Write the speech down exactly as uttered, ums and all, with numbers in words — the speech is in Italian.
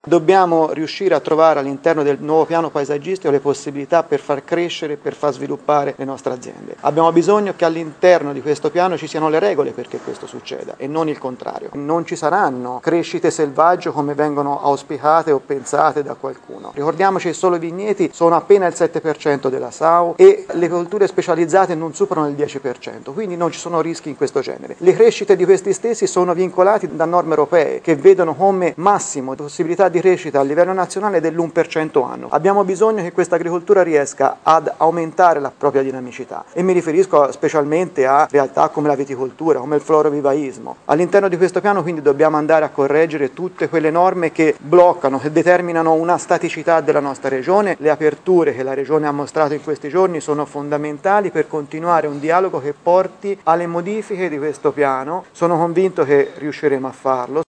Dobbiamo riuscire a trovare all'interno del nuovo piano paesaggistico le possibilità per far crescere, per far sviluppare le nostre aziende. Abbiamo bisogno che all'interno di questo piano ci siano le regole perché questo succeda e non il contrario. Non ci saranno crescite selvaggio come vengono auspicate o pensate da qualcuno. Ricordiamoci che solo i vigneti sono appena il sette per cento della S A U e le colture specializzate non superano il dieci per cento, quindi non ci sono rischi in questo genere. Le crescite di questi stessi sono vincolati da norme europee che vedono come massimo possibilità di crescita a livello nazionale dell'uno per cento anno. Abbiamo bisogno che questa agricoltura riesca ad aumentare la propria dinamicità e mi riferisco specialmente a realtà come la viticoltura, come il florovivaismo. All'interno di questo piano quindi dobbiamo andare a correggere tutte quelle norme che bloccano, che determinano una staticità della nostra regione. Le aperture che la regione ha mostrato in questi giorni sono fondamentali per continuare un dialogo che porti alle modifiche di questo piano. Sono convinto che riusciremo a farlo.